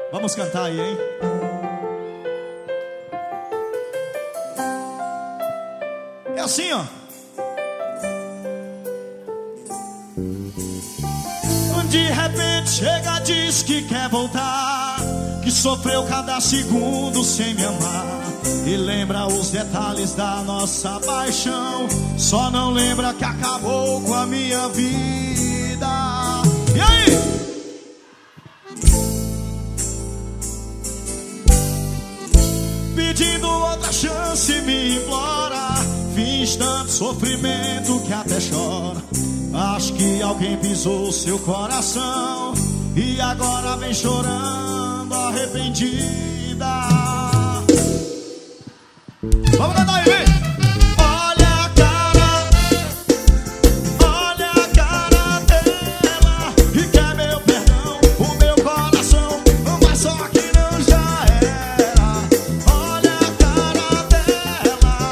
Vamos cantar aí, hein? É assim, ó. De repente chega, diz que quer voltar, que sofreu cada segundo sem me amar, e lembra os detalhes da nossa paixão, só não lembra que acabou com a minha vida. E aí? Pedindo outra chance me implora, fiz tanto sofrimento que até chora. Acho que alguém pisou seu coração e agora vem chorando arrependida. Vamos cantar aí, vem! Olha a cara dela e quer meu perdão, o meu coração, mas só que não já era. Olha a cara dela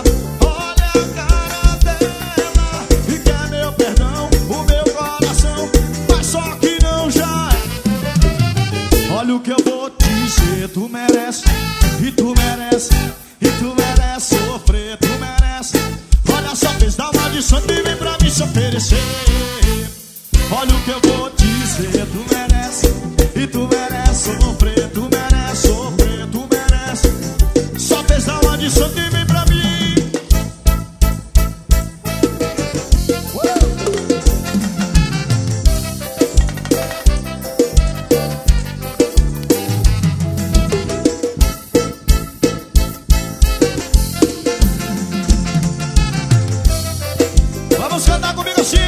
e quer meu perdão, o meu coração, mas só que não já é. Olha o que eu vou dizer, tu merece, e tu merece, e tu merece sofrer, tu merece. Olha só, fez dar uma de santo e vem pra mim se oferecer. Olha o que eu vou dizer, tu merece, e tu merece sofrer, tu merece sofrer, tu merece. Só fez dar uma de santo e vem pra mim. Vamos cantar comigo assim.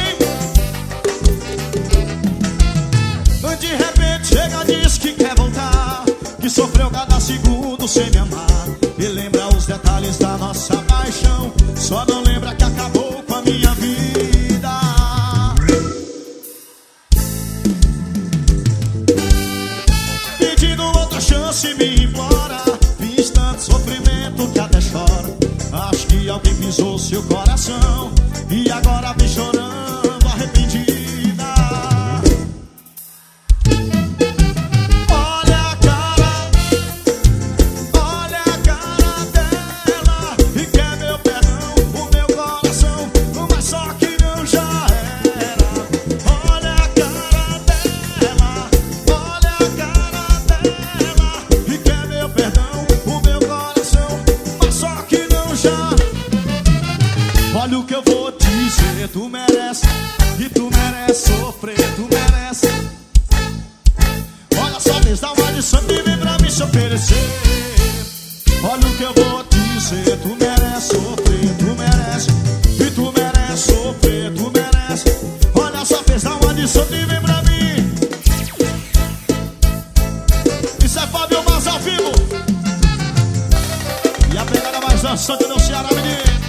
De repente chega, diz que quer voltar, que sofreu cada segundo sem me amar, e lembra os detalhes da nossa paixão, só não lembra que acabou com a minha vida. Pedindo outra chance me implora, fiz tanto sofrimento que até chora. Acho que alguém pisou seu coração e agora vem chorando arrependida. Olha a cara dela e quer meu perdão, o meu coração, mas só que não já era. Olha a cara dela e quer meu perdão, o meu coração, mas só que não já. Olha o que eu vou dizer, tu merece, e tu merece sofrer, tu merece. Olha só, fez dar uma de santo e vem pra mim se oferecer. Olha o que eu vou dizer, tu merece sofrer, tu merece, e tu merece sofrer, tu merece. Olha só, fez dar uma de santo e vem pra mim. Isso é Fábio Mas ao vivo. E a pegada mais dançante do Ceará, menino.